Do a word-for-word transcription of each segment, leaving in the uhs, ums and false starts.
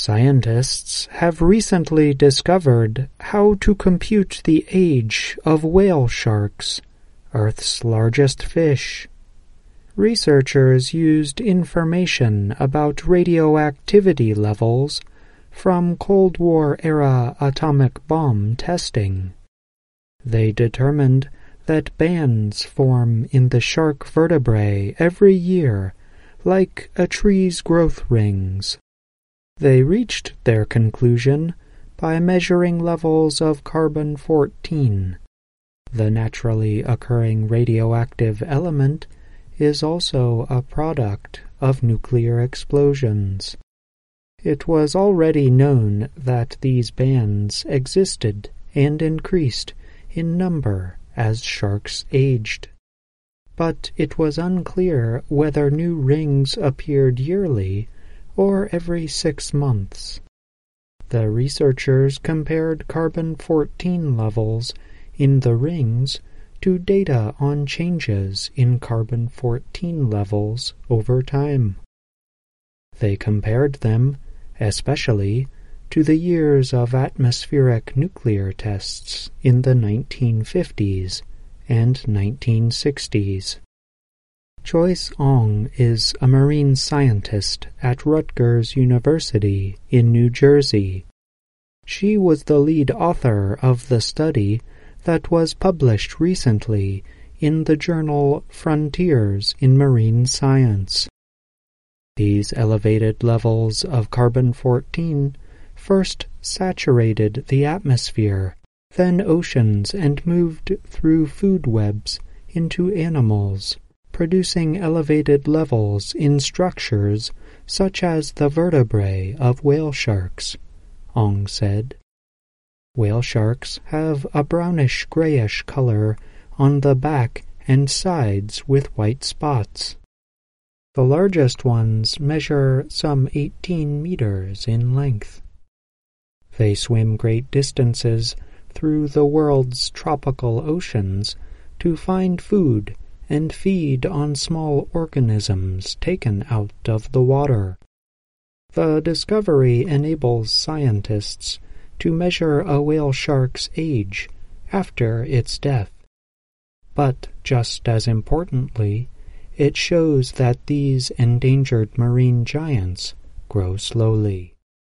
Scientists have recently discovered how to compute the age of whale sharks, Earth's largest fish. Researchers used information about radioactivity levels from Cold War-era atomic bomb testing. They determined that bands form in the shark vertebrae every year, like a tree's growth rings. They reached their conclusion by measuring levels of carbon fourteen. The naturally occurring radioactive element is also a product of nuclear explosions. It was already known that these bands existed and increased in number as sharks aged. But it was unclear whether new rings appeared yearly or every six months. The researchers compared carbon fourteen levels in the rings to data on changes in carbon fourteen levels over time. They compared them, especially, to the years of atmospheric nuclear tests in the nineteen fifties and nineteen sixties. Joyce Ong is a marine scientist at Rutgers University in New Jersey. She was the lead author of the study that was published recently in the journal Frontiers in Marine Science. These elevated levels of carbon fourteen first saturated the atmosphere, then oceans, and moved through food webs into animals, producing elevated levels in structures such as the vertebrae of whale sharks, Ong said. Whale sharks have a brownish-grayish color on the back and sides with white spots. The largest ones measure some eighteen meters in length. They swim great distances through the world's tropical oceans to find food and feed on small organisms taken out of the water. The discovery enables scientists to measure a whale shark's age after its death. But just as importantly, it shows that these endangered marine giants grow slowly.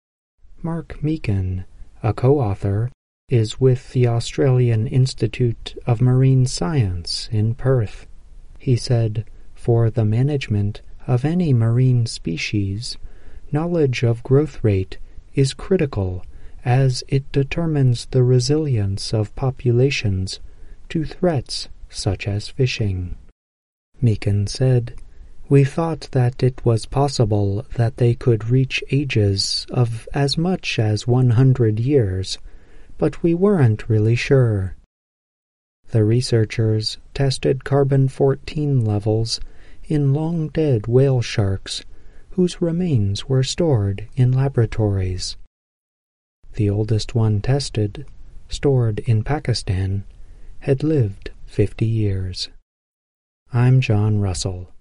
Mark Meakin, a co-author, is with the Australian Institute of Marine Science in Perth. He said, for the management of any marine species, knowledge of growth rate is critical as it determines the resilience of populations to threats such as fishing. Meakin said, "We thought that it was possible that they could reach ages of as much as one hundred years, but we weren't really sure." The researchers tested carbon fourteen levels in long-dead whale sharks whose remains were stored in laboratories. The oldest one tested, stored in Pakistan, had lived fifty years. I'm John Russell.